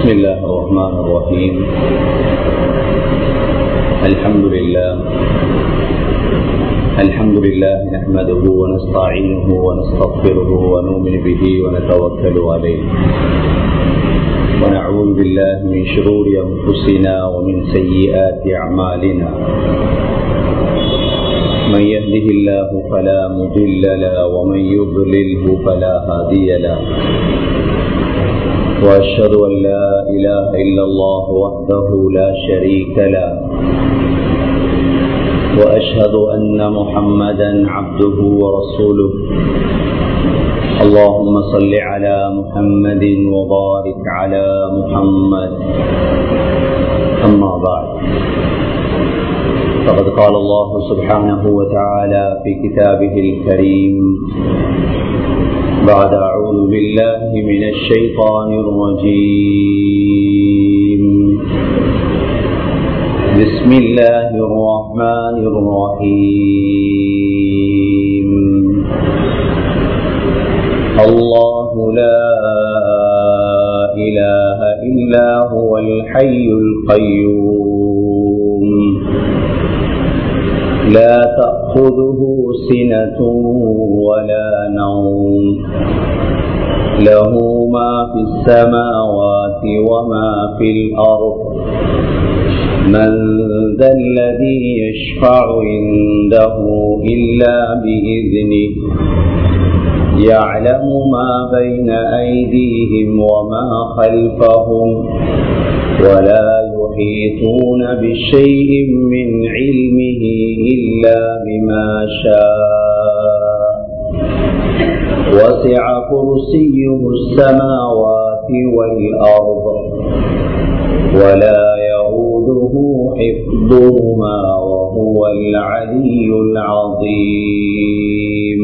بسم الله الرحمن الرحيم. الحمد لله نحمده ونستعينه ونستغفره ونؤمن به ونتوكل عليه ونعوذ بالله من شرور أنفسنا ومن سيئات أعمالنا. من يهده الله فلا مضل له ومن يضلله فلا هادي له. وأشهد أن لا إله إلا الله وحده لا شريك له وأشهد أن محمدا عبده ورسوله. اللهم صل على محمد وبارك على محمد. أما بعد، فقد قال الله سبحانه وتعالى في كتابه الكريم بعد أعوذ بالله من الشيطان الرجيم. بسم الله الرحمن الرحيم. الله لا إله إلا هو الحي القيوم لا تأخذه سنة ولا نوم له ما في السماوات وما في الأرض. من ذا الذي يشفع عنده إلا بإذنه يعلم ما بين أيديهم وما خلفهم ولا يحيطون بشيء من علمه إلا بما شاء. وسع كرسيه السماوات والأرض ولا يؤوده حفظهما وهو العلي العظيم.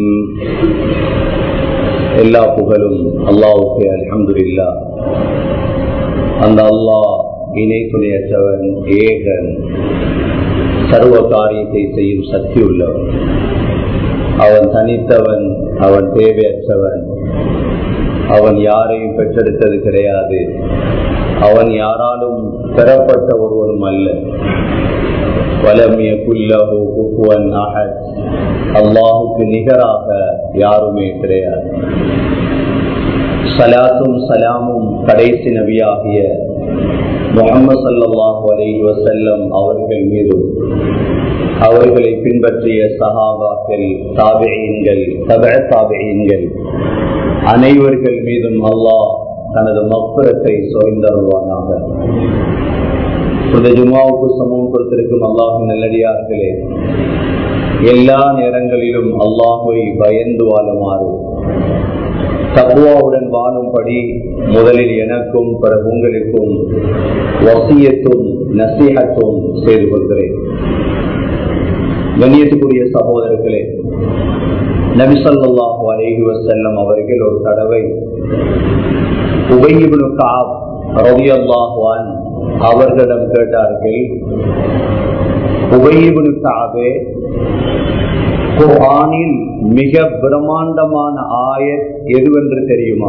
எல்லா புகழும் அல்லாஹ்வுக்கே. அல்ஹம்துலில்லாஹ். அந்த அல்லாஹ் இணை துணையற்றவன், ஏகன், சர்வ காரியத்தை செய்யும் சக்தி உள்ளவன். அவன் தனித்தவன், அவன் தேவையற்றவன். அவன் யாரையும் பெற்றெடுத்தது கிடையாது. அவன் யாராலும் பெறப்பட்ட ஒருவரும் அல்ல. வலம் யகுல் லஹு குஃபுவன் அஹத். அல்லாஹுக்கு நிகராக யாருமே கிடையாது. ஸலாத்தும் ஸலாமும் கடைசி நபியாகிய முஹம்மது ஸல்லல்லாஹு அலைஹி வஸல்லம் அவர்கள் மீதும் அவர்களை பின்பற்றிய சஹாபாக்கள், தாபிஈன்கள், தபஅ தாபிஈன்கள் அனைவர்கள் மீதும் அல்லாஹ் தனது மக்ஃபிரத்தை சொரிந்தருள்வானாக. இந்த ஜும்ஆவுக்கு சமூகம் கொடுத்திருக்கும் அல்லாஹ்வின் நல்லடியார்களே, எல்லா நேரங்களிலும் அல்லாஹ்வை பயந்து வாழுமாறு, தக்வாவுடன் வாழும்படி முதலில் எனக்கும் பிறகு உங்களுக்கும் வசியத்தும் நசீஹத்தும் செய்து கொள்கிறேன். கண்ணியத்துக்குரிய சகோதரர்களே, நபி ஸல்லல்லாஹு அலைஹி வஸல்லம் அவர்கள் ஒரு தடவை உபய் இப்னு கஅப் ரலியல்லாஹு அன்ஹு அவர்களிடம் கேட்டார்கள், உபய் இப்னு கஅபே, குர்ஆனில் மிக பிரம்மாண்டமான ஆயத் எதுவென்று தெரியுமா?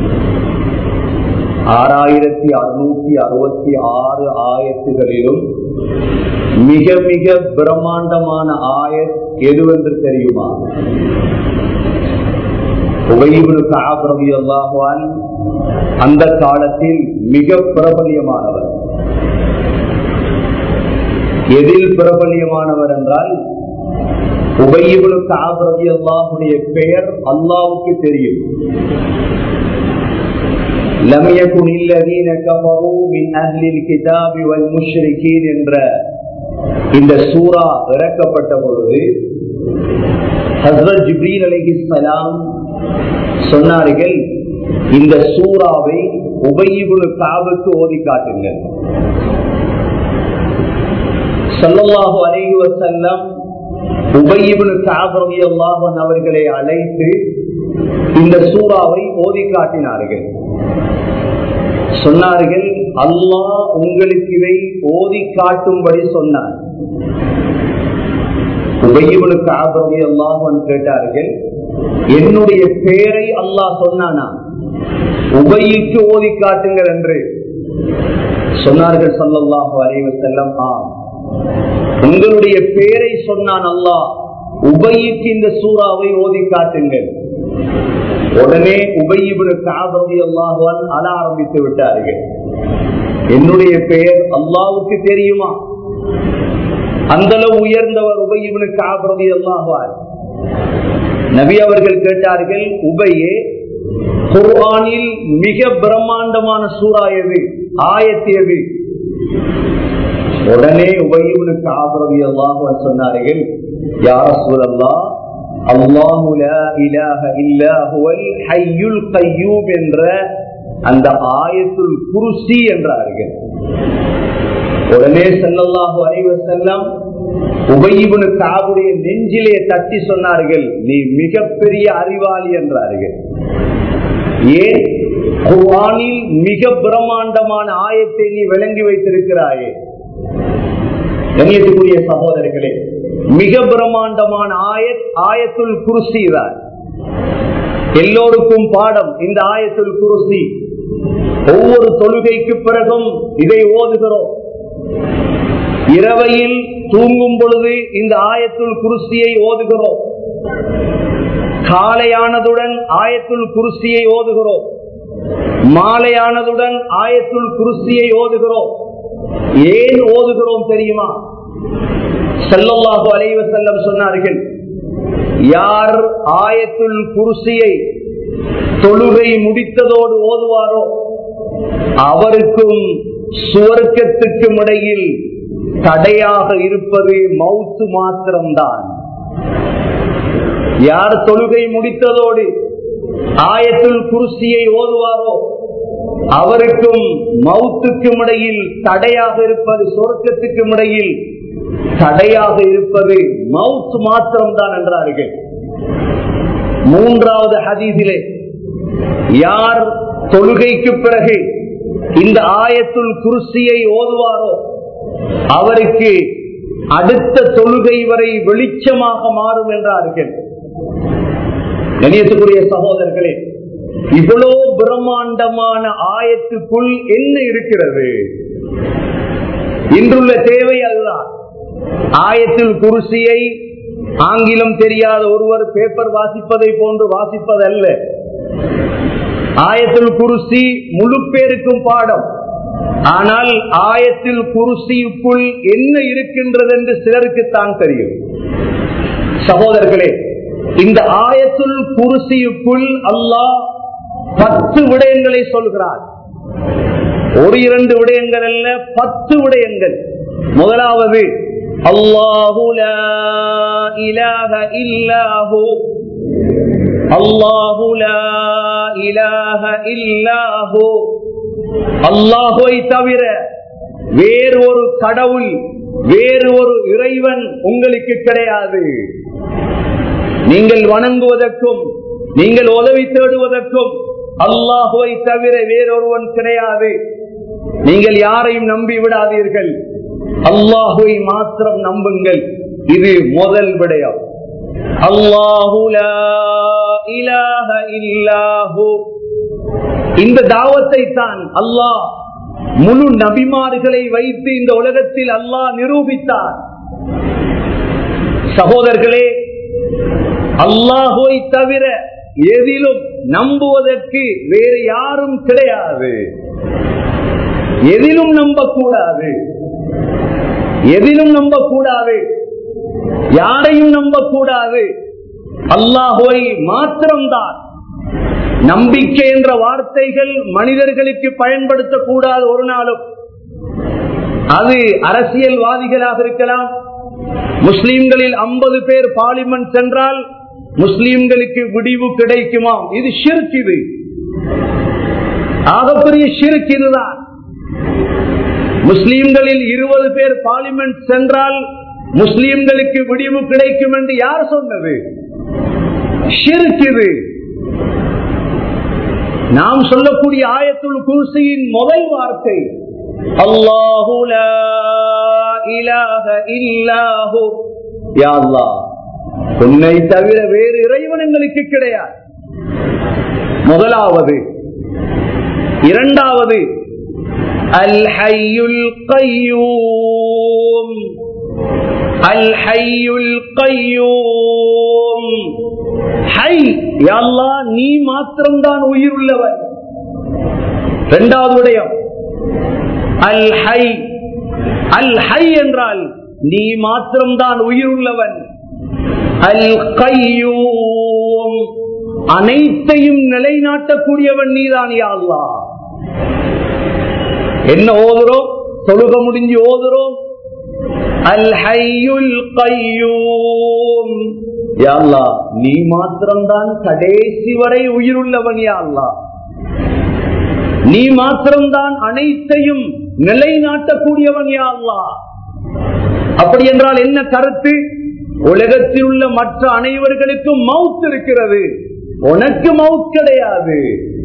6666 ஆயத்துகளிலும் மிக மிக பிரம்மாண்டமான ஆயத் எதுவென்று தெரியுமா? உபய் இப்னு கஅப் ரலியல்லாஹு அன்ஹு அந்த காலத்தில் மிக பிரபல்யமானவர். எதில் பிரபல்யமானவர் என்றால், உபய் இப்னு கஅப் ரலியல்லாஹுடைய பெயர் அல்லாஹ்வுக்கு தெரியும். லம் யகுனில் லதீன கஃபரு மின் அஹ்லில் கிதாபி வல் முஷ்ரிகீன் என்ற இந்த சூரா இறக்கப்பட்ட பொழுது ஹஸ்ரத் ஜிப்ரீல் அலைஹிஸ்ஸலாம் சொன்னார்கள், இந்த சூராவை உபய் இப்னு கஅபுக்கு ஓதி காட்டுங்கள். ஸல்லல்லாஹு அலைஹி வஸல்லம் உபய் இப்னு கஅப் ரலியல்லாஹு அன்ஹு அவர்களை அழைத்து இந்த சூராவை ஓதி காட்டினார்கள். சொன்னார்கள், அல்லாஹ் உங்களுக்கு இதை ஓதி காட்டும்படி சொன்னார். உபய் இப்னு கஅப் ரலியல்லாஹு அன்ஹு கேட்டார்கள், என்னுடைய பெயரை அல்லாஹ் சொன்னானா? உபைக்கு ஓதி காட்டுங்கள் என்று சொன்னார்கள் ஸல்லல்லாஹு அலைஹி வஸல்லம், உங்களுடைய பேரை சொன்னான் அல்லாஹ், உபைக்கு இந்த சூறாவை ஓதி காட்டுங்கள். உடனே உபை இப்னு கஅப் ரலியல்லாஹு அன்ஹு அழ ஆரம்பித்து விட்டார்கள். என்னுடைய பெயர் அல்லாஹ்வுக்கு தெரியுமா? அந்த அளவு உயர்ந்தவர் உபை இப்னு கஅப் ரலியல்லாஹு அன்ஹு. நபி அவர்கள் கேட்டார்கள், உபையே, குர்ஆனில் மிக பிரம்மாண்டமான சூரா எது, ஆயத் எது? உடனே உபை இப்னு கஅப் ரலியல்லாஹு அன்ஹு சொன்னார்கள், யா ரசூலல்லாஹ், அல்லாஹு லா இலாஹ இல்லா ஹுவல் ஹய்யுல் கய்யூம் என்ற அந்த ஆயத்துல் குர்சி என்றார்கள். உடனே ஸல்லல்லாஹு அலைஹி வஸல்லம் உபை இப்னு கஅபுடைய நெஞ்சிலே தட்டி சொன்னார்கள், நீ மிகப்பெரிய அறிவாளி என்றார்கள். ஏன்? குர்ஆனில் மிக பிரம்மாண்டமான ஆயத்தை நீ விளங்கி வைத்திருக்கிறாயே. கண்ணியத்துக்குரிய சகோதரர்களே, மிக பிரம்மாண்டமான ஆயத்துல் குர்சி தான். எல்லோருக்கும் பாடம் இந்த ஆயத்துல் குர்சி. ஒவ்வொரு தொழுகைக்கு பிறகும் இதை ஓதுகிறோம். இரவையில் தூங்கும் பொழுது இந்த ஆயத்துல் குர்சியை ஓதுகிறோம். காலையானதுடன் ஆயத்துல் குர்சியை ஓதுகிறோம். மாலையானதுடன் ஆயத்துல் குர்சியை ஓதுகிறோம். ஏன் ஓதுகிறோம் தெரியுமா? ஸல்லல்லாஹு அலைஹி வஸல்லம் சொன்னார்கள், யார் ஆயத்துல் குர்சியை தொழுகை முடித்ததோடு ஓதுவாரோ அவருக்கும் சுவர்க்கத்துக்கும் இடையில் தடையாக இருப்பது மௌத்து மாத்திரம்தான். யார் தொழுகை முடித்ததோடு ஆயத்துல் குர்சியை ஓதுவாரோ அவருக்கும் மௌத்துக்கும் இடையில் தடையாக இருப்பது, சொர்க்கத்துக்கும் இடையில் தடையாக இருப்பது மௌத் மாத்திரம்தான் என்றார்கள். மூன்றாவது ஹதீஸிலே, யார் தொழுகைக்கு பிறகு இந்த ஆயத்துல் குர்சியை ஓதுவாரோ அவருக்கு அடுத்த தொழுகை வரை வெளிச்சமாக மாறும் என்றார்கள். கண்ணியத்துக்குரிய சகோதரர்களே, இவ்வளவு பிரம்மாண்டமான ஆயத்துக்குள் என்ன இருக்கிறது? இன்றுள்ள தேவை அதுதான். ஆயத்துல் குர்சியை ஆங்கிலம் தெரியாத ஒருவர் பேப்பர் வாசிப்பதை போன்று வாசிப்பதல்ல. ஆயத்துல் குர்சி முழு பேருக்கும் பாடம். ஆனால் ஆயத்துல் குர்சிக்குள் என்ன இருக்கின்றது என்று சிலருக்குத்தான் தெரியும். சகோதரர்களே, இந்த ஆயத்துல் குர்சிக்குள் அல்லாஹ் 10 விடயங்களை சொல்கிறார். ஒரு இரண்டு விடயங்கள் அல்ல, 10 விடயங்கள். முதலாவது, அல்லாஹு லா இலாஹ இல்லாஹு, அல்லாஹு லா இலாஹ இல்லாஹு, அல்லாஹுவை தவிர வேறு ஒரு கடவுள், வேறு ஒரு இறைவன் உங்களுக்கு கிடையாது. நீங்கள் வணங்குவதற்கும் நீங்கள் உதவி தேடுவதற்கும் அல்லாஹுவை தவிர வேறொருவன் கிடையாது. நீங்கள் யாரையும் நம்பி விடாதீர்கள், அல்லாஹுவை மாத்திரம் நம்புங்கள். இது முதல் விடயம். அல்லாஹு லா இலாஹ இல்லாஹு. இந்த தாவத்தை தான் அல்லாஹ் முழு நபிமார்களை வைத்து இந்த உலகத்தில் அல்லாஹ் நிரூபித்தார். சகோதரர்களே, அல்லாஹுவை தவிர எதிலும் நம்புவதற்கு வேறு யாரும் கிடையாது. எதிலும் நம்பக்கூடாது, எதிலும் நம்பக்கூடாது, யாரையும் நம்பக்கூடாது. அல்லாஹுவை மாத்திரம்தான். நம்பிக்கை என்ற வார்த்தைகள் மனிதர்களுக்கு பயன்படுத்தக்கூடாது ஒரு நாளும். அது அரசியல்வாதிகளாக இருக்கலாம். முஸ்லிம்களில் 50 பேர் பார்லிமெண்ட் சென்றால் முஸ்லிம்களுக்கு விடிவு கிடைக்குமா? இது ஷிர்க். இது ஆகப்பெரிய ஷிர்க். இதுதான். முஸ்லிம்களில் 20 பேர் பார்லிமெண்ட் சென்றால் முஸ்லிம்களுக்கு விடிவு கிடைக்கும் என்று யார் சொன்னது? ஷிர்க். இது நாம் சொல்லக்கூடிய ஆயத்துல் குர்சியின் முதல் வார்த்தை அல்லாஹு லா இலாஹ இல்லாஹு. யா அல்லாஹ், உன்னை தவிர வேறு இறைவன் எங்களுக்கு கிடையாது. முதலாவது. இரண்டாவது, அல் ஹய்யுல் கய்யூம், அல் ஹய்யுல் கய்யூம். ஹை, யா அல்லாஹ் நீ மாத்திரம்தான் உயிர் உள்ளவன். இரண்டாவது விடயம் அல் ஹை. அல் ஹை என்றால் நீ மாத்திரம்தான் உயிர் உள்ளவன். அல் கய்யூம், அனைத்தையும் நிலைநாட்டக்கூடியவன் நீதான் யா அல்லாஹ். என்ன ஓதுறோம்? தொழுக முடிஞ்சு ஓதுறோம் அல் ஹய்யுல் கய்யூம். யா அல்லாஹ் நீ மாத்திரம்தான் கடைசி வரை உயிருள்ளவன் யா அல்லாஹ். நீ மாத்திரம்தான் அனைத்தையும் நிலைநாட்டக்கூடியவன் யா அல்லாஹ். அப்படி என்றால் என்ன கருத்து? உலகத்தில் உள்ள மற்ற அனைவர்களுக்கும் மவுத் இருக்கிறது, உனக்கு மவுத் கிடையாது.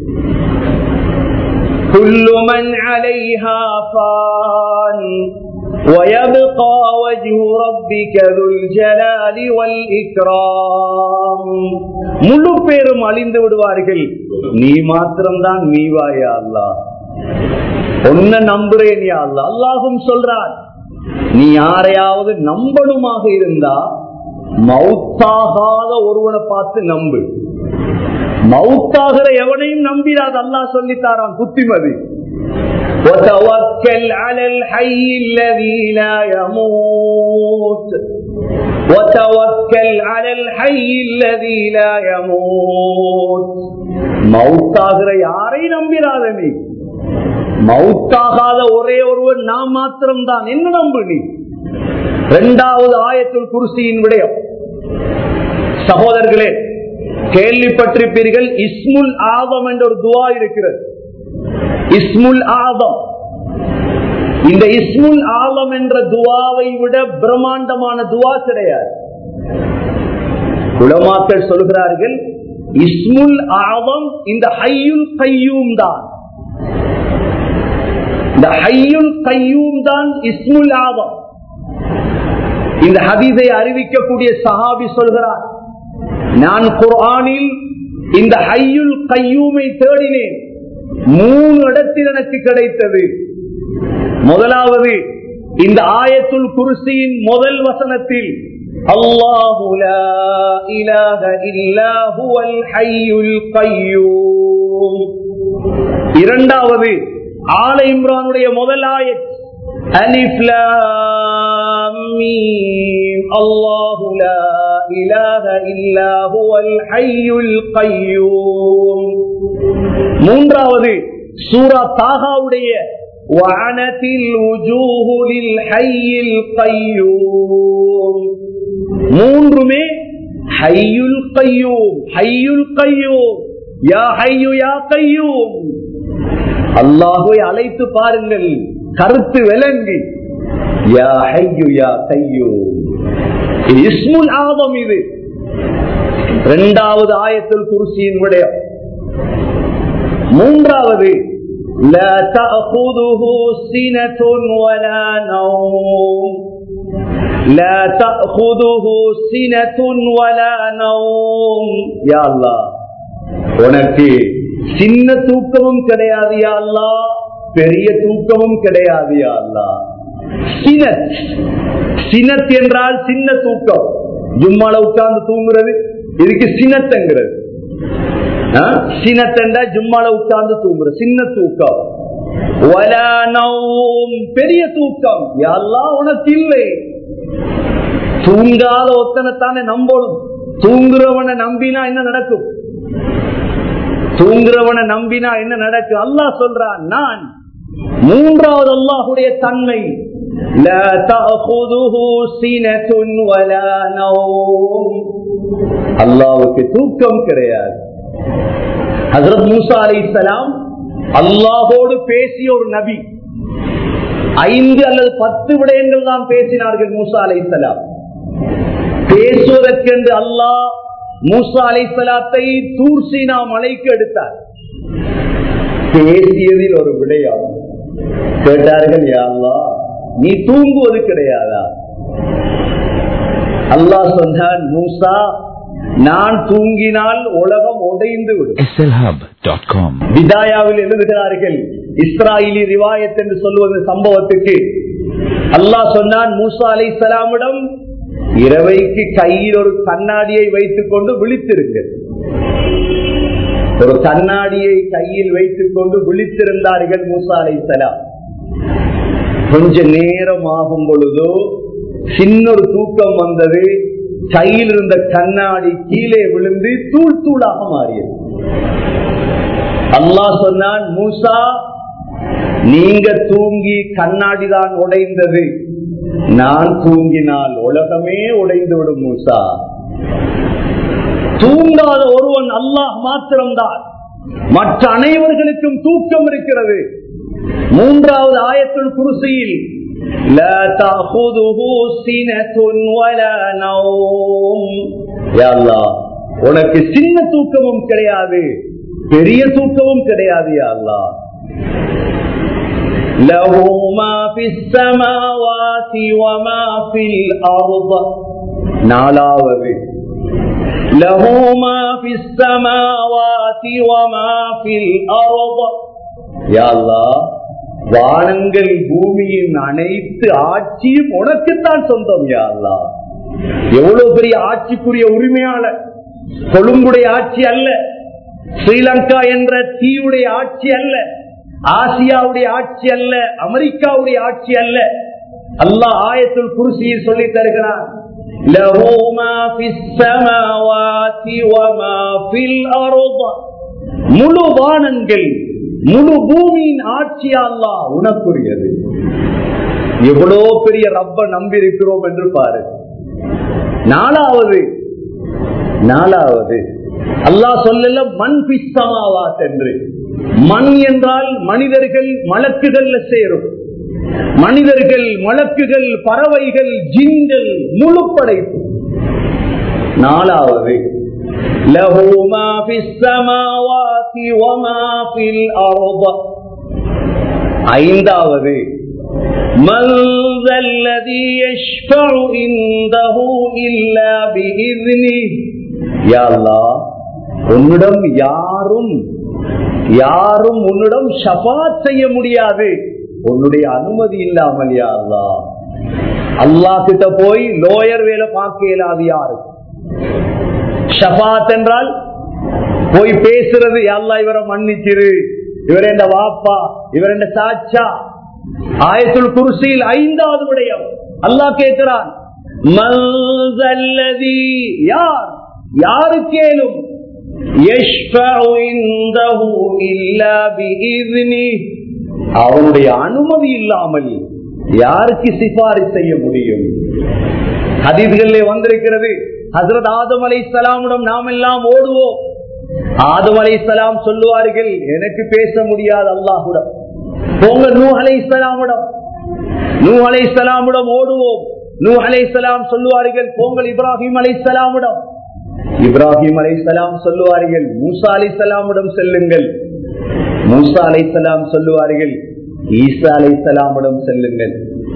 குல்லு மன் அலைஹா ஃபான் ويبقى وجه ربك ذو الجلال والإكرام. முழு பேரும் அழிந்து விடுவார்கள், நீ மாத்திரம்தான் நீவா யா அல்லாஹ். உன்னை நம்புறேன் யா அல்லாஹ். அல்லாஹ்வும் சொல்றான், நீ யாரையாவது நம்பணுமாக இருந்தா மௌத்தாகாத ஒருவனை பார்த்து நம்பு. மௌத்தாகிற எவனையும் நம்பிடாத அல்லாஹ் சொல்லித்தாரான் புத்திமதி. وتوكل على الحي الذي لا يموت, وتوكل على الحي الذي لا يموت. மௌத்தாகிற யாரை நம்பிடாத நீ. மௌத்தாகாத ஒரே ஒருவன் நாம் மாத்திரம்தான், என்ன நம்பு நீ. இரண்டாவது ஆயத்துல் குர்சியின் விடயம் சகோதரர்களே கேள்விப்பட்டிருப்பீர்கள். இஸ்முல் ஆதம் என்ற ஒரு துவா இருக்கிறது. இஸ்முல் ஆதம், இந்த இஸ்முல் ஆலம் என்ற துவாவை விட பிரம்மாண்டமான துவா கிடையாது. உலமாக்கள் சொல்கிறார்கள் இஸ்முல் ஆதம் இந்த ஹய்யுல் கய்யூம் தான். இந்த ஹய்யுல் கய்யூம் தான் இஸ்முல் ஆதம். இந்த ஹதீஸை அறிவிக்கக்கூடிய சஹாபி சொல்கிறார், நான் குர்ஆனில் இந்த ஹய்யுல் கய்யூமை தேடினேன், 3 இடத்தில் எனக்கு கிடைத்தது. முதலாவது இந்த ஆயத்துல் குர்சியின் முதல் வசனத்தில் அல்லாஹு லா இலாஹ இல்லா ஹுவல் ஹய்யுல் கய்யூம். இரண்டாவது ஆல இம்ரானுடைய முதல் ஆயத் அலிஃப் லாம் மீம் அல்லாஹு லா இலாஹ இல்லா ஹுவல் ஹய்யுல் கய்யூம். மூன்றாவது சூரா தாகாவுடைய வஅனத்தில் வுஜூஹு லில் ஹய்யில் கய்யூம். மூன்றுமே ஹய்யுல் கய்யூம், ஹய்யுல் கய்யூம், யா ஹய்யு யா கய்யூம். அல்லாஹ்வை அழைத்து பாருங்கள், கருத்து விளங்கி யா ஹய்யு யா கய்யூம். இஸ்முல் ஆதம் இது. இரண்டாவது ஆயத்துல் குர்சியின் விடயம். மூன்றாவது லா தஅഖுதுஹு சினத்துன் வலா நௌம், லா தஅഖுதுஹு சினத்துன் வலா நௌம். யா அல்லாஹ் உனக்கு சின்ன தூக்கமும் கிடையாது யா அல்லாஹ், பெரிய தூக்கமும் கிடையாது யா அல்லாஹ். சினத், சினத் என்றால் சின்ன தூக்கம். ஜும்மால உட்கார்ந்து தூங்குறது இதுக்கு சினத்துங்கிறது. சினத்தண்டா ஜும்மால உட்கார்ந்து தூங்குற சின்ன தூக்கம். வலா நௌம், பெரிய தூக்கம் யா அல்லாஹ் உனக்கு இல்லை. தூங்காத ஒத்தனைத்தானே நம்பணும். தூங்குறவனை நம்பினா என்ன நடக்கும்? தூங்குறவனை நம்பினா என்ன நடக்கும்? அல்லாஹ் சொல்றான், நான் மூன்றாவது அல்லாஹுடைய தன்மை லா தஅഖுதுஹு சினத்துன் வலா நௌம். அல்லாஹ்வுக்கு தூக்கம் கிடையாது. ஹஜ்ரத் மூசா அலைஹிஸ்ஸலாம் அல்லாஹோடு பேசிய ஒரு நபி. 5 அல்லது 10 விடயங்கள் தான் பேசினார்கள் மூசா அலைஹிஸ்ஸலாம். பேசுவதற்கென்று அல்லாஹ் மூசா அலைஹிஸ்ஸலாத்தை தூர் சீனா மலைக்கு எடுத்தார். பேசியதில் ஒரு விடயம் கேட்டார்கள், யா அல்லாஹ் நீ தூங்குவது கிடையாதா? அல்லாஹ் சொன்னான், மூசா நான் தூங்கினால் உலகம் உடைந்து விடும். slhub.com விதாயாவில் எழுதுகிறார்கள், இஸ்ராயிலி ரிவாயத் என்று சொல்லுவது சம்பவத்துக்கு அல்லாஹ் சொன்னான், மூசா அலைஹிஸ்ஸலாமிடம் இரவைக்கு கையில் ஒரு கண்ணாடியை வைத்துக் கொண்டு விழித்திருங்கள். ஒரு கண்ணாடியை கையில் வைத்துக் கொண்டு விழித்திருந்தார்கள் மூசா அலைஹிஸ்ஸலாம். கொஞ்ச நேரம் ஆகும் பொழுதோ சின்னொரு தூக்கம் வந்தது. கையில் இருந்த கண்ணாடி கீழே விழுந்து தூள் தூளாக மாறியது. அல்லாஹ் சொன்னான், மூசா நீங்க தூங்கி கண்ணாடி தான் உடைந்தது, நான் தூங்கினால் உலகமே உடைந்துவிடும். மூசா, தூங்காத ஒருவன் அல்லாஹ் மாத்திரம்தான், மற்ற அனைவர்களுக்கும் தூக்கம் இருக்கிறது. மூன்றாவது ஆயத்துல் குர்சியில் லா தஅഖுதுஹு சினத்துன் வலா நௌம், யா அல்லாஹ் உனக்கு சின்ன தூக்கமும் கிடையாது, பெரிய தூக்கமும் கிடையாது. யா அல்லாஹ் லஹு மா ஃபிஸ் ஸமாவாதி வ மா ஃபில் அர்ض. நாலாவது லஹு மா ஃபிஸ் ஸமாவாதி வ மா ஃபில் அர்ض. யா அல்லாஹ் வானங்கள் பூமியின் அனைத்து ஆட்சியும் உனக்குத்தான் சொந்தம். யா அல்லாஹ் எவ்வளவு பெரிய ஆட்சிக்குரிய உரிமையாளர். கொழும்புடைய ஆட்சி அல்ல, ஸ்ரீலங்கா என்ற தீவுடைய ஆட்சி அல்ல, ஆசியாவுடைய ஆட்சி அல்ல, அமெரிக்காவுடைய ஆட்சி அல்ல. அல்லாஹ் ஆயத்துல் குர்சியில் சொல்லி தருகிறான், லஹு மா ஃபிஸ் ஸமாவாதி வ மா ஃபில் அர்ض. முழு வானங்கள் முழு பூமியின் ஆட்சி அல்லாஹ் உனக்குரியது. எவ்வளவு பெரிய ரப்ப நம்பி இருக்கிறோம் என்று பாரு. நாலாவது அல்லாஹ் சொல்லல மன் ஃபிஸ் ஸமாவாத் என்று. மண் என்றால் மனிதர்கள் மலக்குகள் சேரும். மனிதர்கள், மலக்குகள், பறவைகள், ஜின்கள், முழு படைப்பு. நாலாவது லஹு மா ஃபிஸ் ஸமாவாதி வ மா ஃபில் அர்ض. ஐந்தாவது மன் ஸல்லதி யஷ்ஃபஉ இன்தஹு இல்லா பிஇذنஹி. யா அல்லாஹ் உன்னிடம் யாரும் உன்னிடம் ஷஃபாத் செய்ய முடியாது உன்னுடைய அனுமதி இல்லாமல். யா அல்லாஹ் அல்லாஹ் கிட்ட போய் லோயர் வேலை பார்க்க இயலாது. யாரு ஷஃபாத் என்றால் போய் பேசுறது, யா அல்லாஹ் இவரை மன்னிச்சிரு, இவர் என்ற வாப்பா, இவர் என்ற சாச்சா. ஆயத்துல் குர்சியில் ஐந்தாவது விடயம் அல்லாஹ் கேட்கிறான், மன் ஸல்லதி, யாருக்கேலும் யஷ்ஃபஉ இன்தஹு இல்லா பிஇذنஹி, அவனுடைய அனுமதி இல்லாமல் யாருக்கு சிபாரிசு செய்ய முடியும்? ஹதீஸ்களிலே வந்திருக்கிறது, ஹஜ்ரத் ஆதம் அலைஹிஸ்ஸலாமிடம் நாம் எல்லாம் ஓடுவோம். ஆதம் அலைஹிஸ்ஸலாம் சொல்லுவார்கள், எனக்கு பேச முடியாது அல்லாஹ்விடம். போங்க நூஹ் அலைஹிஸ்ஸலாமிடம். நூஹ் அலைஹிஸ்ஸலாமிடம் ஓடுவோம். நூஹ் அலைஹிஸ்ஸலாம் சொல்லுவார்கள், போங்கள் இப்ராஹிம் அலைஹிஸ்ஸலாமிடம். இப்ராஹிம் அலைஹிஸ்ஸலாம் சொல்லுவார்கள், மூசா அலைஹிஸ்ஸலாமிடம் செல்லுங்கள். மூசா அலைஹிஸ்ஸலாம் சொல்லுவார்கள், ஈசா அலைஹிஸ்ஸலாமிடம் செல்லுங்கள்.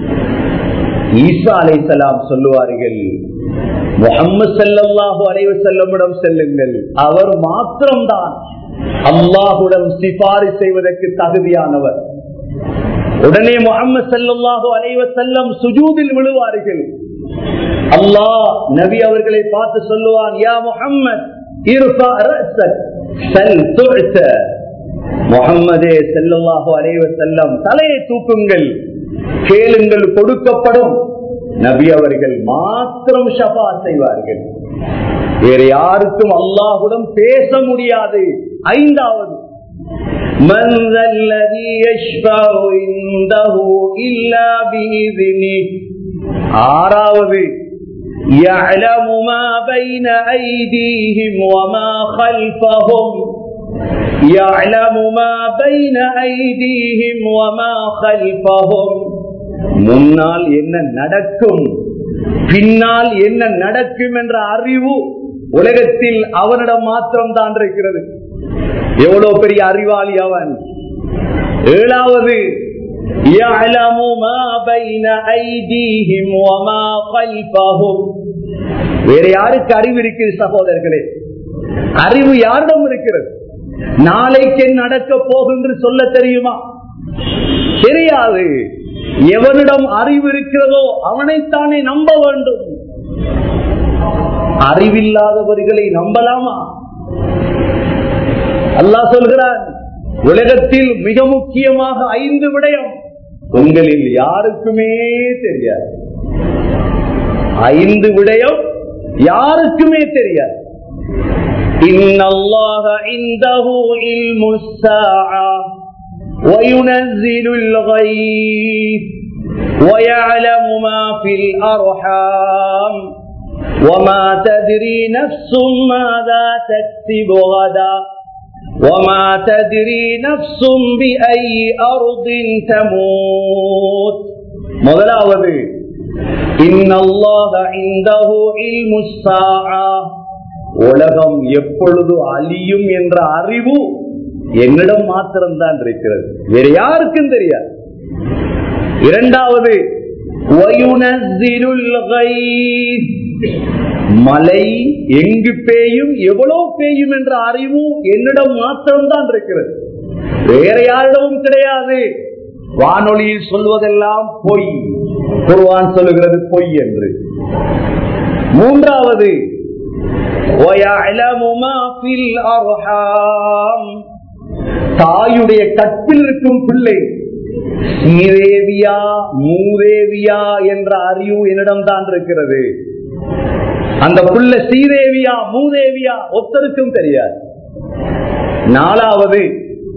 ஈசா அலைஹிஸ்ஸலாம் சொல்லுவார்கள், முஹம்மது ஸல்லல்லாஹு அலைஹி வஸல்லமிடம் செல்லுங்கள். அவர் மாத்திரம்தான் அல்லாஹ்வுடன் சிபாரிசு செய்வதற்கு தகுதியானவர். உடனே முஹம்மது ஸல்லல்லாஹு அலைஹி வஸல்லம் சுஜூதில் விழுவார்கள். அல்லாஹ் நபி அவர்களை பார்த்து சொல்லுவான், யா முஹம்மத் இர்ஃபா ரஅஸக் சல் துஅத. முஹம்மதே ஸல்லல்லாஹு அலைஹி வஸல்லம் தலையை தூக்குங்கள், கேளுங்கள், கொடுக்கப்படும். நபி அவர்கள் மாத்திரம் ஷஃபாத் செய்வார்கள். வேறு யாருக்கும் அல்லாஹ்வுடன் பேச முடியாது. ஐந்தாவது மன் ஸல்லதி யஷ்ஃபஉ இன்தஹு இல்லா பிஇذنஹி. ஆறாவது யஅலமு மா பைன ஐதீஹிம் வ மா கல்ஃபஹும். யஅலமு மா பைன ஐதீஹிம் வ மா கல்ஃபஹும். முன்னால் என்ன நடக்கும், பின்னால் என்ன நடக்கும் என்ற அறிவு உலகத்தில் அவனிடம் மாத்திரம் தான் இருக்கிறது. எவ்வளவு பெரிய அறிவாளி அவன். ஏழாவது யஅலமு மா பைன ஐதீஹிம் வ மா கல்ஃபஹும். வேற யாருக்கு அறிவு இருக்கிறது சகோதரர்களே? அறிவு யாரிடம் இருக்கிறது? நாளைக்கு நடக்க போகின்ற சொல்ல தெரியுமா? தெரியாது. எவனிடம் அறிவு இருக்கிறதோ அவனைத்தானே நம்ப வேண்டும். அறிவில்லாதவர்களை நம்பலாமா? அல்லாஹ் சொல்கிறான், உலகத்தில் மிக முக்கியமாக 5 விடயம் உங்களில் யாருக்குமே தெரியாது. 5 விடயம் யாருக்குமே தெரியாது. இன்னல்லாஹ இன்தஹு இல்முஸ் ஸாஅ வயுனஸ்ஸிலுல் கய்ஸ் வயஅலமு மா ஃபில் அர்ஹாம் وما تدري نفس ماذا تكسب غدا وما تدري نفس بأي أرض تموت. முதலாவது இன்னல்லாஹ இன்தஹு இல்முஸ் ஸாஅ, உலகம் எப்பொழுது அழியும் என்ற அறிவு என்னிடம் மாத்திரம்தான் இருக்கிறது, வேற யாருக்கும் தெரியாது. இரண்டாவது வயுனஸ்ஸிலுல் கய்ஸ், மழை எங்கு பெய்யும் எவ்வளவு பெய்யும் என்ற அறிவு என்னிடம் மாத்திரம்தான் இருக்கிறது, வேற யாரிடமும் கிடையாது. வானொலியில் சொல்வதெல்லாம் பொய், குர்ஆன் சொல்லுகிறது பொய் என்று. மூன்றாவது தாயுடைய கற்பில் இருக்கும் பிள்ளை சீதேவியா மூதேவியா என்ற அறிவு என்னிடம் தான் இருக்கிறது. அந்த புள்ள சீதேவியா மூதேவியா ஒத்தருக்கும் தெரியாது. நாலாவது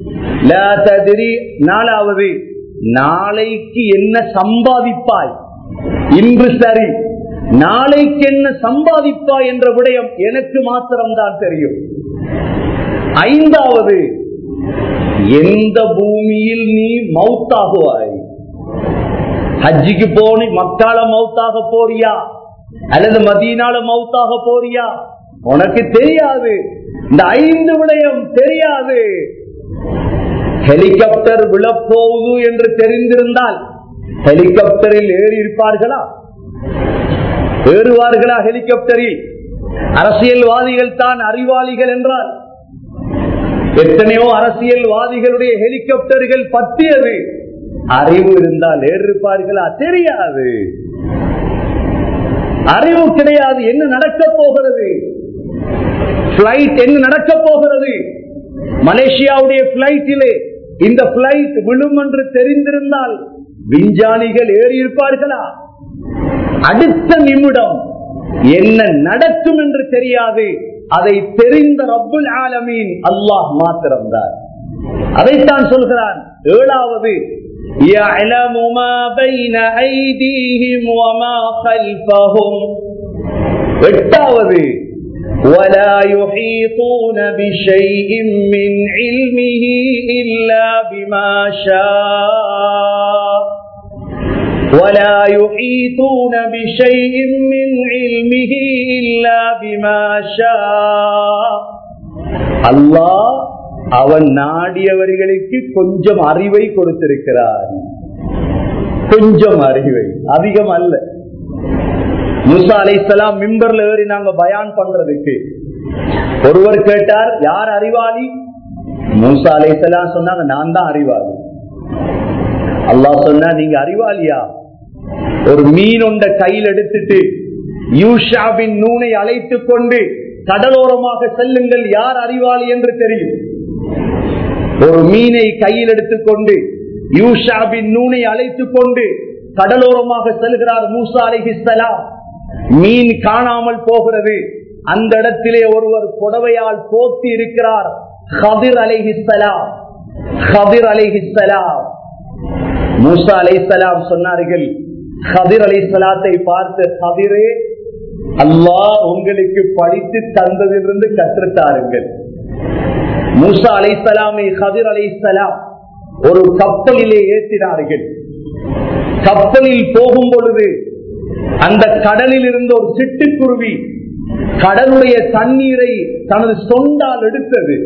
நாளைக்கு என்ன சம்பாதிப்பாய், இன்று சரி நாளைக்கு என்ன சம்பாதிப்பாய் என்ற விடயம் எனக்கு மாத்திரம்தான் தெரியும். ஐந்தாவது எந்த பூமியில் நீ மௌத்தாகுவாய், ஹஜ்ஜிக்கு போனி மக்கால மௌத்தாக போறியா அல்லது மதீனால மௌத்தாக போறியா, உனக்கு தெரியாது. இந்த 5 விடயம் தெரியாது. ஹெலிகாப்டர் விழப்போகுது என்று தெரிந்திருந்தால் ஹெலிகாப்டரில் ஏறி இருப்பார்களா? ஏறுவார்களா ஹெலிகாப்டரில்? அரசியல்வாதிகள் தான் அறிவாளிகள் என்றால் எத்தனையோ அரசியல்வாதிகளுடைய ஹெலிகாப்டர்கள் பற்றியது. அறிவு இருந்தால் ஏறிருப்பார்களா? தெரியாது. அறிவு கிடையாது. என்ன நடக்க போகிறது, பிளைட் என்ன நடக்க போகிறது, மலேசியாவுடைய பிளைட்டிலே இந்த பிளைட் விழும் என்று தெரிந்திருந்தால் விஞ்ஞானிகள் ஏறி இருப்பார்களா? அடுத்த நிமிடம் என்ன நடக்கும் என்று தெரியாது. அதை தெரிந்த ரப்புல் ஆலமீன் அல்லாஹ் மாத்திரம்தான். அதைத்தான் சொல்கிறான். ஏழாவது يَعْلَمُ مَا بَيْنَ أَيْدِيهِمْ وَمَا خَلْفَهُمْ. எட்டாவது وَلَا يُحِيطُونَ بِشَيْءٍ مِّنْ عِلْمِهِ إِلَّا بِمَا شَاءَ وَلَا يُحِيطُونَ بِشَيْءٍ مِّنْ عِلْمِهِ إِلَّا بِمَا شَاءَ. அல்லாஹ் அவன் நாடியவர்களுக்கு கொஞ்சம் அறிவை கொடுத்திருக்கிறார். கொஞ்சம் அறிவை, அதிகம் அல்ல. மூசா அலைஹிஸ்ஸலாம் மிம்பர்ல ஏறி நாங்க பயான் பண்றதுக்கு ஒருவர் கேட்டார், யார் அறிவாளி? மூசா அலைஹிஸ்ஸலாம் சொன்னாங்க, நான் தான் அறிவாளி. அல்லாஹ் சொன்னா, நீங்க அறிவாளியா? ஒரு மீன் ஒன்ற கையில் எடுத்துட்டு யூஷாவின் நூனை அழைத்துக் கொண்டு கடலோரமாக செல்லுங்கள், யார் அறிவாளி என்று தெரியும். ஒரு மீனை கையில் எடுத்துக்கொண்டு யூஷாவின் நூனை அழைத்துக் கொண்டு கடலோரமாக செல்கிறார் மூசா அலைஹிஸ்ஸலாம். மீன் காணாமல் போகிறது. அந்த இடத்திலே ஒருவர் புடவையால் போத்தி இருக்கிறார். ஹதிர் அலைஹிஸ்ஸலாம். ஹதிர் அலைஹிஸ்ஸலாம். மூசா அலைஹிஸ்ஸலாம் சொன்னார்கள், ஹதிர் அலைஹிஸ்ஸலாத்தை பார்த்து, ஹதிரே, அல்லாஹ் உங்களுக்கு படித்து தந்ததிலிருந்து கற்றுத்தாருங்கள். மூசா அலைஹிஸ்ஸலாமை ஹதிர் அலைஹிஸ்ஸலாம் ஒரு கப்பலிலே ஏற்றினார்கள். கப்பலில் போகும் பொழுது அந்த கடலில் இருந்த ஒரு சிட்டுக்குருவி கடலுடைய தண்ணீரை தனது சொண்டால் எடுத்தது.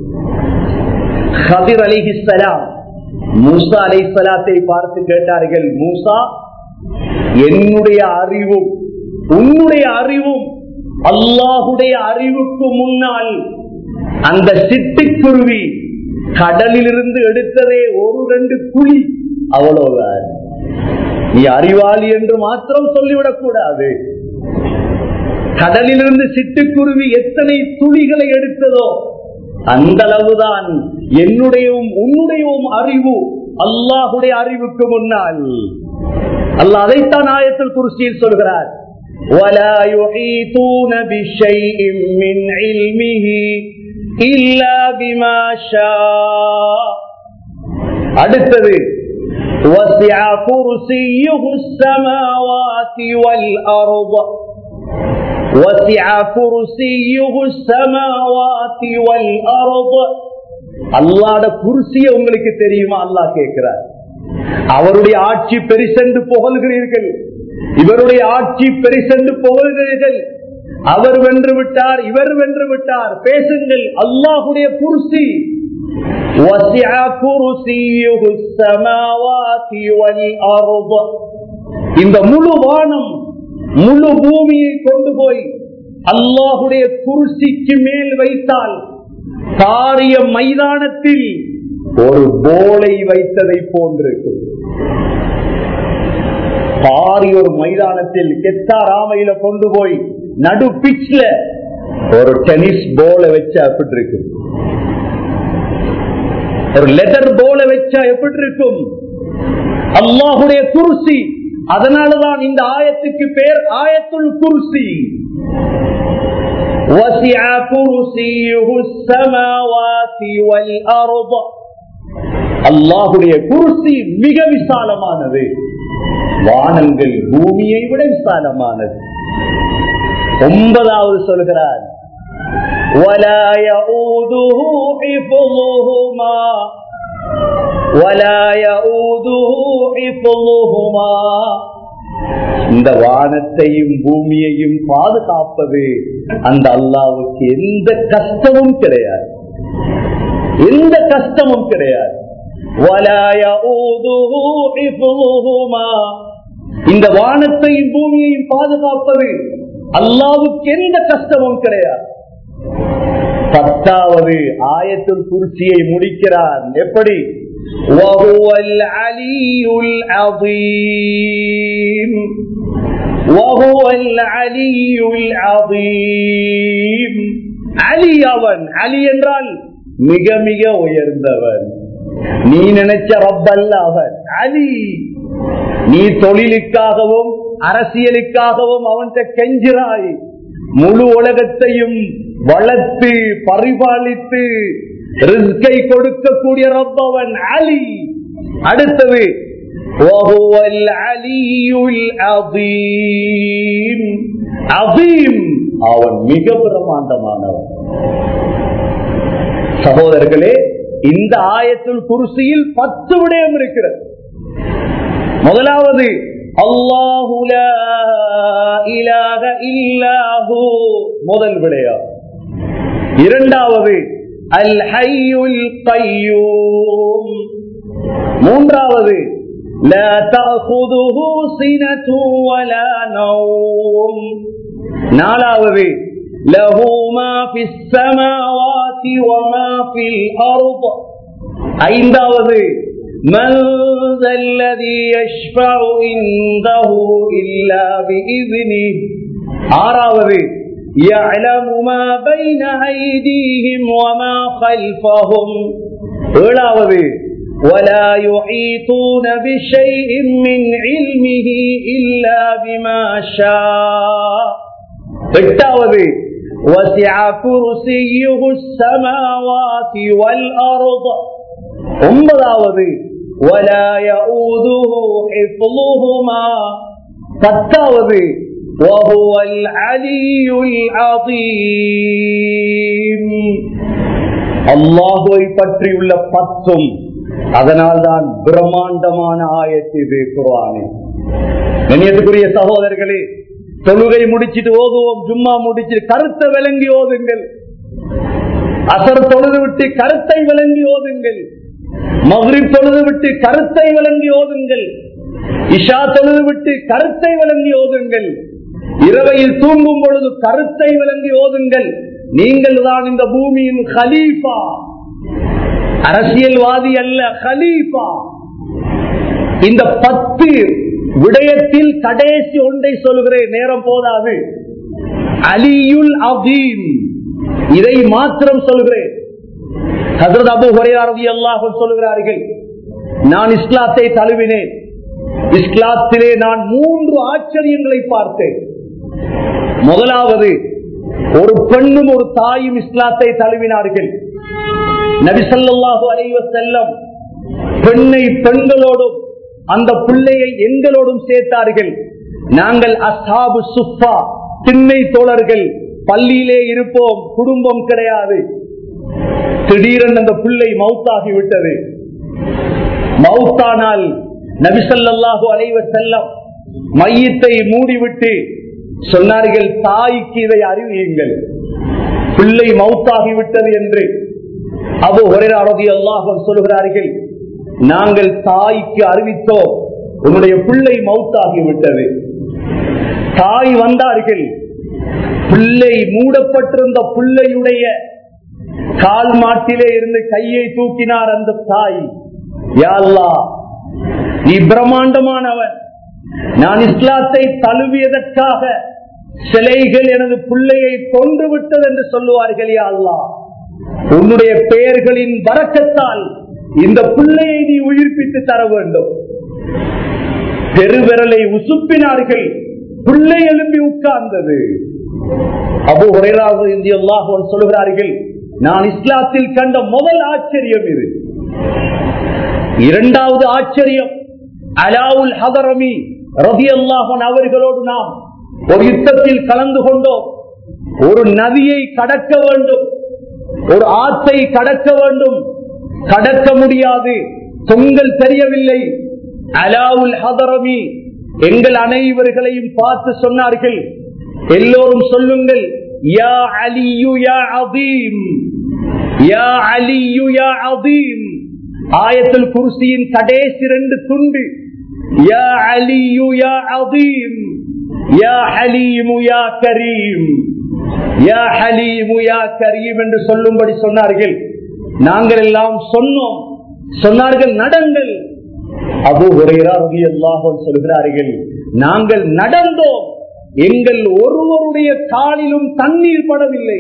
ஹதிர் அலைஹிஸ்ஸலாம் மூசா அலைஹிஸ்ஸலாத்தை பார்த்து கேட்டார்கள், மூசா, என்னுடைய அறிவும் உன்னுடைய அறிவும் அல்லாஹுடைய அறிவுக்கு முன்னால் அந்த சிட்டுக்குருவி கடலிலிருந்து எடுத்ததே ஒரு 2 குழி, அவ்வளவுதான். நீ அறிவாளி என்று மாத்திரம் சொல்லிவிடக் கூடாது. கடலிலிருந்து சிட்டுக்குருவி எத்தனை துளிகளை எடுத்ததோ அந்த அளவுதான் என்னுடையவும் உன்னுடையவும் அறிவு அல்லாஹுடைய அறிவுக்கு முன்னால். அல்லாஹ் அதைத்தான் ஆயத்துல் குர்சியில் சொல்கிறார், وَلَا يُحِيطُونَ بِشَيْءٍ مِّنْ عِلْمِهِ إِلَّا بِمَا شَاءَ. அடுத்தது وَسِعَ كُرْسِيُّهُ السَّمَاوَاتِ وَالْأَرْضَ وَسِعَ كُرْسِيُّهُ السَّمَاوَاتِ وَالْأَرْضَ. அல்லாஹ்வுடைய குர்சியை உங்களுக்கு தெரியுமா? அல்லாஹ் கேட்கிறார். அவருடைய ஆட்சி பெரிசென்று புகழ்கிறீர்கள், இவருடைய ஆட்சி பெரிசென்று புகழ்கிறீர்கள். அவர் வென்று விட்டார், இவர் வென்று விட்டார், பேசுங்கள். அல்லாஹ்வுடைய குர்சி وَسِعَ كُرْسِيُّهُ السَّمَاوَاتِ وَالْأَرْضَ. இந்த முழு வானம் முழு பூமியை கொண்டு போய் அல்லாஹுடைய குர்சிக்கு மேல் வைத்தால் பாரிய மைதானத்தில் ஒரு போலை வைத்ததை போன்றிருக்கும். பாரிய ஒரு மைதானத்தில் கெத்தாராமையில கொண்டு போய் நடு பிச்ல ஒரு டென்னிஸ் போல வச்சா எப்படி இருக்கும், ஒரு லெதர் போல வச்சா எப்படி இருக்கும் அல்லாஹுடைய குர்சி. அதனாலதான் இந்த ஆயத்துக்கு பேர் ஆயத்துல் குர்சி. وَسِعَ كُرْسِيُّهُ السَّمَاوَاتِ وَالْأَرْضَ. அல்லாஹுடைய குர்சி மிக விசாலமானது, வானங்கள் பூமியை விட விசாலமானது. 9வது சொல்கிறார் وَلَا يَؤُودُهُ حِفْظُهُمَا وَلَا يَؤُودُهُ حِفْظُهُمَا. இந்த வானத்தையும் பூமியையும் பாதுகாப்பது அந்த அல்லாஹ்வுக்கு எந்த கஷ்டமும் கிடையாது, எந்த கஷ்டமும் கிடையாது. وَلَا يَؤُودُهُ حِفْظُهُمَا. இந்த வானத்தையும் பூமியையும் பாதுகாப்பது அல்லாஹ்வுக்கு எந்த கஷ்டமும் கிடையாது. 10வது ஆயத்துல் குர்சியை முடிக்கிறார் எப்படி? وَهُوَ الْعَلِيُّ الْعَظِيمُ. وَهُوَ الْعَلِيُّ الْعَظِيمُ. அலி அவன். அலி என்றால் மிக மிக உயர்ந்தவன். நீ நினைச்ச ரப்பல்ல அவன் அலி. நீ தொழிலுக்காகவும் அரசியலுக்காகவும் அவன்கிட்ட கெஞ்சிராய். முழு உலகத்தையும் வளர்த்து பரிபாலித்து ரிஸ்கை கொடுக்கக்கூடிய ரப்பவன் அலி. அடுத்தது وَهُوَ الْعَلِيُّ الْعَظِيمُ. அஸீம், அவன் மிக பிரமாண்டமானவன். சகோதரர்களே, இந்த ஆயத்துல் குர்சியில் 10 விடயம் இருக்கிறது. முதலாவது அல்லாஹு லா இலாஹ இல்லாஹு, முதல் விடயம். இரண்டாவது அல் ஹய்யுல் கய்யூம். மூன்றாவது லா தஅഖுதுஹு சினது வலா நௌம். நாலாவது லஹு மா ஃபிஸ் ஸமாவாதி வமா ஃபில் அர்த். ஐந்தாவது மன் ஸல்லதி யஷ்ஃபஉ இன்தஹு இல்லா பிஇذنஹி. ஆறாவது يعلم ما بين أيديهم وما خلفهم. ஏழாவது ولا يحيطون بشيء من علمه إلا بما شاء. எட்டாவது وسع كرسيه السماوات والأرض. ஒன்பதாவது ولا يؤوده حفظهما. பத்தாவது وهو العلي العظيم. அல்லாஹ்வை பற்றியுள்ள 10. அதனால்தான் பிரம்மாண்டமான ஆயத்து இது குர்ஆனில். கண்ணியத்துக்குரிய சகோதரர்களே, தொழுகை முடிச்சிட்டு ஓதுவோம், ஜும்மா முடிச்சு கருத்தை விளங்கி ஓதுங்கள். அசர் தொழுது விட்டு கருத்தை விளங்கி ஓதுங்கள். மக்ரிப் தொழுது விட்டு கருத்தை விளங்கி ஓதுங்கள். இஷா தொழுது விட்டு கருத்தை விளங்கி ஓதுங்கள். இரவையில் தூங்கும் பொழுது கருத்தை விளங்கி ஓதுங்கள். நீங்கள் தான் இந்த பூமியின் கலீஃபா. அரசியல்வாதி அல்ல, கலீஃபா. இந்த 10 விடயத்தில் கடைசி ஒன்றை சொல்கிறேன், நேரம் போதாது. அலியுல் அதீம், இதை மாத்திரம் சொல்கிறேன். ஹஜ்ரத் அபூ ஹுரைரா ரலியல்லாஹு அன்ஹு சொல்கிறார்கள், நான் இஸ்லாத்தை தழுவினேன். இஸ்லாத்திலே நான் 3 ஆச்சரியங்களை பார்த்தேன். முதலாவது, ஒரு பெண்ணும் ஒரு தாயும் இஸ்லாத்தை தழுவினார்கள். நபி ஸல்லல்லாஹு அலைஹி வஸல்லம் பெண்ணை பெண்களோடும் அந்த பிள்ளையை எங்களோடும் சேர்த்தார்கள். நாங்கள் அஸ்ஹாபு சுஃபா, திண்ணை தோழர்கள், பள்ளியிலே இருப்போம், குடும்பம் கிடையாது. திடீரென அந்த பிள்ளை மௌத்தாகி விட்டது. மௌத்தானால் நபி ஸல்லல்லாஹு அலைஹி வஸல்லம் மையத்தை மூடிவிட்டு சொன்னார்கள், தாய்க்கு இதை அறிவியுங்கள், பிள்ளை மௌத்தாகி விட்டது என்று. அபூ ஹுரைரா ரலியல்லாஹு அன்ஹு சொல்கிறார்கள், நாங்கள் தாய்க்கு அறிவித்தோம், உன்னுடைய பிள்ளை மௌத்தாகி விட்டது. தாய் வந்தார்கள். பிள்ளை மூடப்பட்டிருந்த பிள்ளையுடைய கால் மாட்டிலே இருந்து கையை தூக்கினார் அந்த தாய். யா அல்லாஹ், நீ பிரம்மாண்டமானவன், நான் இஸ்லாத்தை தழுவியதற்காக சிலைகள் எனது பிள்ளையை கொன்று விட்டது என்று சொல்லுவார்கள். யா அல்லாஹ், உன்னுடைய பெயர்களின் பரக்கத்தால் இந்த பிள்ளையை நீ உயிர்ப்பித்து தர வேண்டும். பெருவிரலை உசுப்பினார்கள், பிள்ளை எழுப்பி உட்கார்ந்தது. அபூ ஹுரைரா ரலியல்லாஹு அன்ஹு சொல்கிறார்கள், நான் இஸ்லாத்தில் கண்ட முதல் ஆச்சரியம் இது. இரண்டாவது ஆச்சரியம், அலாவுல் ஹதரமி ரலியல்லாஹு அன்ஹு அவர்களோடு நாம் ஒரு யுத்தத்தில் கலந்து கொண்டோம். ஒரு நதியை கடக்க வேண்டும், ஒரு ஆற்றை கடக்க வேண்டும், கடக்க முடியாது, தொங்கல் தெரியவில்லை. அலாவுல் ஹதரமி எங்கள் அனைவர்களையும் பார்த்து சொன்னார்கள், எல்லோரும் சொல்லுங்கள், யா அலியு யா அதீம், யா அலியு யா அதீம். ஆயத்துல் குர்சியின் கடைசி 2 துண்டு, யா அலியு யா அதீம், யா ஹலீமு யா கரீம், யா ஹலீமு யா கரீம் என்று சொல்லும்படி சொன்னார்கள். நாங்கள் எல்லாம் சொன்னோம். சொன்னார்கள், நடங்கள். அபூ ஹுரைரா ரலியல்லாஹு அன்ஹு சொல்கிறார்கள், நாங்கள் நடந்தோம், எங்கள் ஒருவருடைய காலிலும் தண்ணீர் படவில்லை,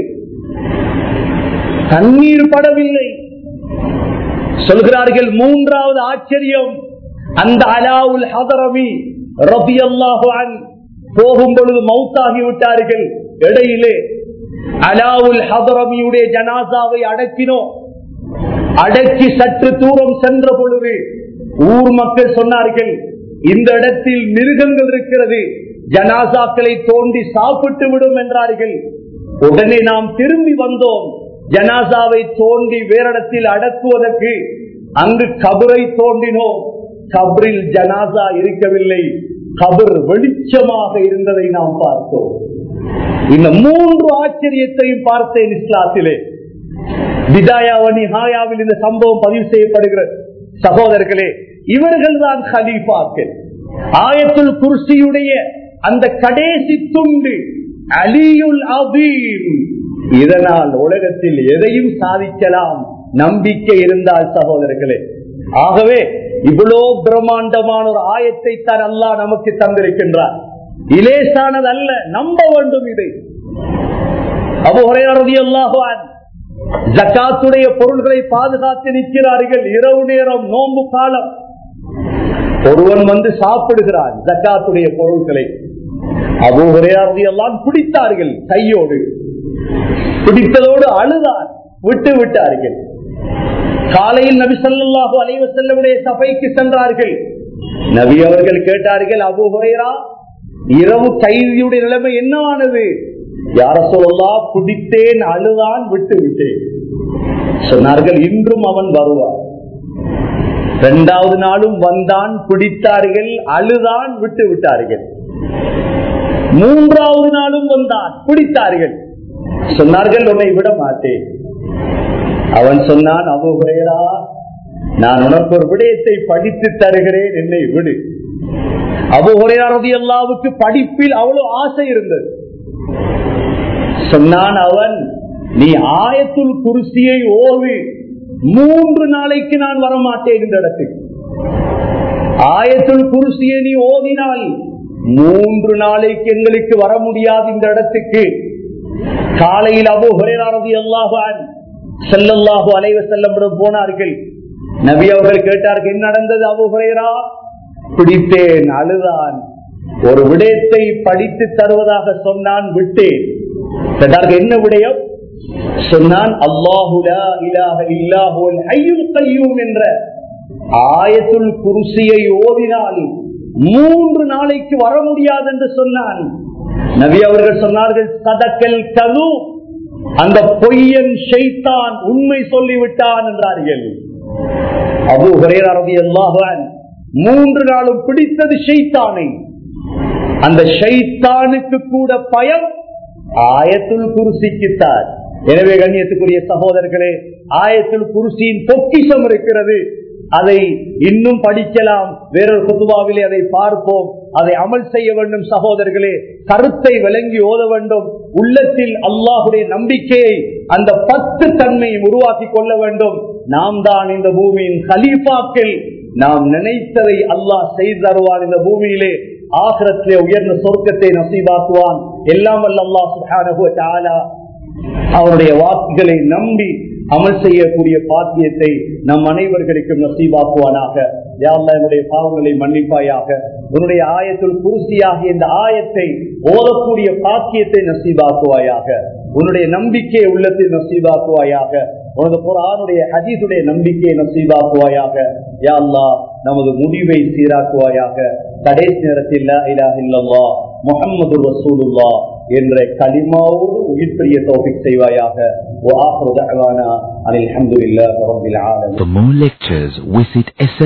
தண்ணீர் படவில்லை. சொல்கிறார்கள், மூன்றாவது ஆச்சரியம், அந்த அலாவுல் ஹதரமி ரலியல்லாஹு அன்ஹு போகும் பொழுது மௌத்தாகி விட்டார்கள். இடையிலே அலாவுல் ஹதரமியுடைய ஜனாசாவை அடக்கினோம். அடக்கி சற்று தூரம் சென்ற பொழுது ஊர் மக்கள் சொன்னார்கள், இந்த இடத்தில் மிருகங்கள் இருக்கிறது, ஜனாசாக்களை தோண்டி சாப்பிட்டு விடும் என்றார்கள். உடனே நாம் திரும்பி வந்தோம். ஜனாசாவை தோண்டி வேறிடத்தில் அடக்குவதற்கு அங்கு கபரை தோண்டினோம். கபரில் ஜனாசா இருக்கவில்லை, கபர் வெளிச்சமாக இருந்ததை நாம் பார்த்தோம். இந்த 3 ஆச்சரியத்தையும் பார்த்தேன் இஸ்லாத்திலே. பிதாயாவனி ஹாயாவில் இந்த சம்பவம் பதிவு செய்யப்படுகிறது. சகோதரர்களே, இவர்கள் தான் கலீஃபாக்கள். ஆயத்துல் குர்சியுடைய அந்த கடைசி துண்டு அலியுல் அதீம். இதனால் உலகத்தில் எதையும் சாதிக்கலாம், நம்பிக்கை இருந்தால் சகோதரர்களே. ஆகவே இவ்வளவு பிரம்மாண்டமான ஒரு ஆயத்தை தான் அல்லாஹ் நமக்கு தந்திருக்கின்றார். இலேசானது அல்ல, நம்ப வேண்டும் இதை. அபூ ஹுரைரா ரலியல்லாஹு அன்ஹு ஜகாத்துடைய பொருள்களை பாதுகாத்து நிற்கிறார்கள். இரவு நேரம், நோன்பு காலம், ஒருவன் வந்து சாப்பிடுகிறான் ஜகாத்துடைய பொருட்களை. அபூ ஹுரைரா ரலியல்லாஹு அன்ஹு பிடித்தார்கள், கையோடு பிடித்ததோடு அழுதார், விட்டு விட்டார்கள். காலையில் நபி ஸல்லல்லாஹு அலைஹி வஸல்லம் சபைக்கு சென்றார்கள். நபி அவர்கள் கேட்டார்கள், அபூ ஹுரைரா, இரவு கைதியுடைய நிலைமை என்னவானது? யா ரசூலல்லாஹ், பிடித்தேன், அழுதான், விட்டு விட்டேன். சொன்னார்கள், இன்றும் அவன் வருவான். 2வது நாளும் வந்தான், பிடித்தார்கள், அழுதான், விட்டு விட்டார்கள். 3வது நாளும் வந்தான், பிடித்தார்கள். சொன்னார்கள், உன்னை விட மாட்டேன். அவன் சொன்னான், அபூ ஹுரைரா, நான் உனக்கு ஒரு விடயத்தை படித்து தருகிறேன், என்னை விடு. அபூ ஹுரைரா ரலியல்லாஹு அன்ஹு படிப்பில் அவ்வளவு ஆசை இருந்தது. சொன்னான் அவன், நீ ஆயத்துல் குர்சியை ஓது, 3 நாளைக்கு நான் வரமாட்டேன் இந்த இடத்துக்கு. ஆயத்துல் குர்சியை நீ ஓதினால் 3 நாளைக்கு எங்களுக்கு வர முடியாது இந்த இடத்துக்கு. காலையில் அபூ ஹுரைரா ரலியல்லாஹு அன்ஹு ஸல்லல்லாஹு அலைஹி வஸல்லம் போனார்கள். நபி அவர்கள் கேட்டார்கள், என்ன நடந்தது அபூ ஹுரைரா? பிடித்தேன், அழுதான், ஒரு விடயத்தை படித்து தருவதாக சொன்னான், விட்டேன். கேட்டார்கள், என்ன விடயம்? சொன்னான், அல்லாஹு லா இலாஹ இல்லா ஹுவல் ஹய்யுல் கய்யூம் என்ற ஆயத்துல் குர்சியை ஓதினால் 3 நாளைக்கு வர முடியாது என்று சொன்னான். நபி அவர்கள் சொன்னார்கள், சதக்கல் கதூப், அந்த பொய்யன் ஷைத்தான் உண்மை சொல்லிவிட்டான் என்றார்கள். அபூ ஹுரைரா ரலியல்லாஹு அன்ஹு 3 நாளும் பிடித்தது ஷைத்தானை. அந்த ஷைத்தானுக்கு கூட பயம் ஆயத்துல் குர்சிக்குத்தான். எனவே கண்ணியத்துக்குரிய சகோதரர்களே, ஆயத்துல் குர்சியின் பொக்கிஷம் இருக்கிறது. அதை இன்னும் படிக்கலாம், வேறொரு குதுபாவிலே அதை பார்ப்போம். அதை அமல் செய்ய வேண்டும் சகோதரர்களே. கருத்தை விளங்கி ஓத வேண்டும். உள்ளத்தில் அல்லாஹுடைய நம்பிக்கையை, அந்த 10 தன்மையை உருவாக்கி கொள்ள வேண்டும். நாம் தான் இந்த பூமியின் கலீஃபாக்கள். நாம் நினைத்ததை அல்லாஹ் செய்து தருவான். இந்த பூமியிலே ஆகிரத்திலே உயர்ந்த சொர்க்கத்தை நசீபாக்குவான். எல்லாம் வல்ல அல்லாஹ் சுப்ஹானஹு வ தஆலா அவருடைய வாக்குகளை நம்பி அமல் செய்யக்கூடிய பாக்கியத்தை நம் அனைவர்களுக்கும் நசீபாக்குவானாக. யா அல்லாஹ், என்னுடைய பாவங்களை மன்னிப்பாயாக. உன்னுடைய ஆயத்துல் குர்சியாகிய இந்த ஆயத்தை ஓதக்கூடிய பாக்கியத்தை நசீபாக்குவாயாக. உன்னுடைய நம்பிக்கையை உள்ளத்தில் நசீபாக்குவாயாக. உனது குர்ஆனுடைய ஹதீஸுடைய நம்பிக்கையை நசீபாக்குவாயாக. யா அல்லாஹ், நமது முடிவை சீராக்குவாயாக. கடைசி நேரத்தில் லா இலாஹ இல்லல்லாஹ் முஹம்மது ரசூலுல்லாஹ் என்ற கலிமாவோடு உயிர் பிரிய தௌஃபீக் செய்வாயாக. வ ஆகிரு தஅவானா அல்ஹம்துலில்லாஹி ரப்பில் ஆலமீன். For more lectures, visit